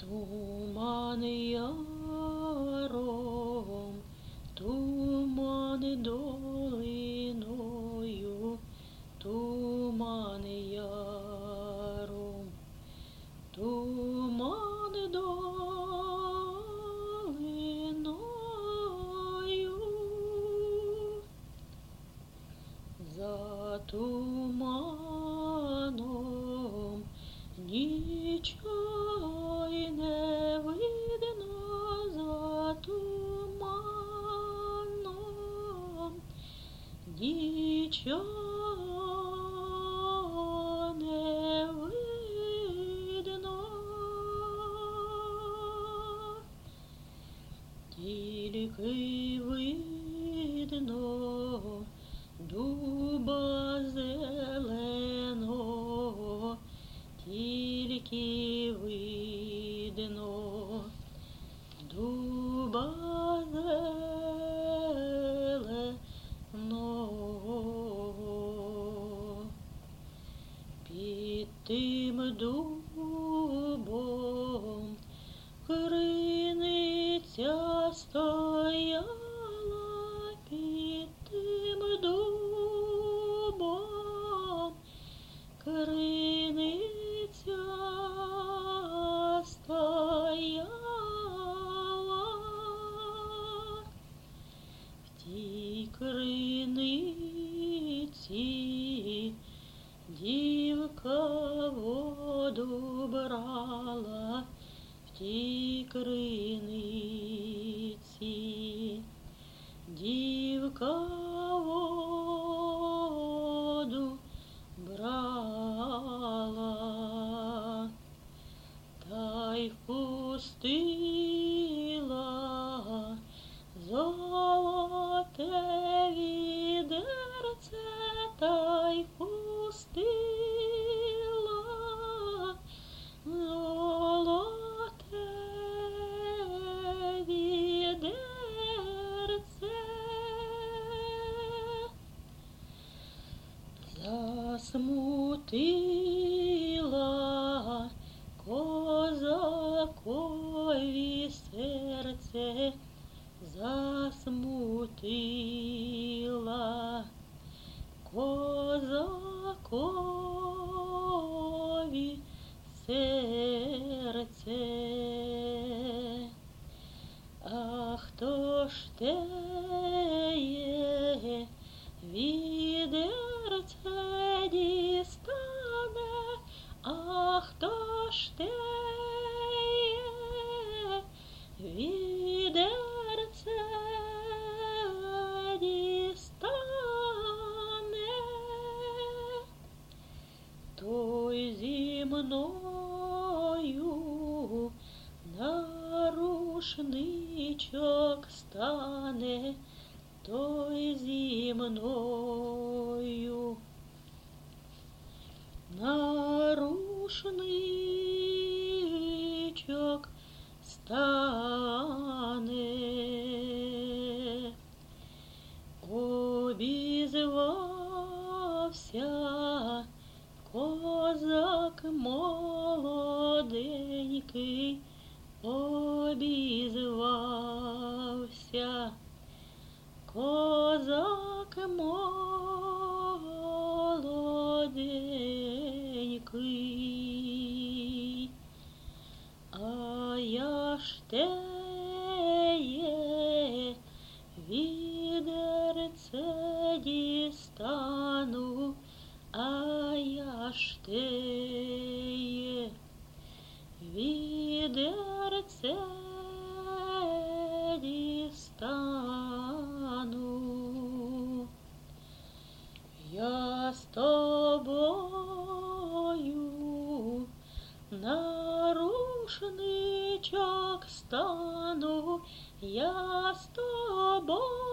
Туман яром, туман долиною, туман яром, туман долиною. За туманом нічого й не видно, за туманом нічого не видно, тільки видно дуба зеленого, тільки видно дуба зеленого. Під тим дубом криниця стояла, під тим дубом криниця стояла. В тій криниці дівка воду брала, в тій криниці дівка воду брала, та й впустила золоте відерце, та й впустила золоте відерце. Засмутила козакові серце, засмутила козакові серце. А хто ж теє відерце дістане, а хто ж теє відерце дістане, той зі мною на рушничок стане, той зі мною на рушничок стане. Обізвався козак молоденький, обізвався козак молоденький. А я ж теє відерце дістану, а я ж теє відерце дістану. Я з тобою на рушничок стану, я з тобою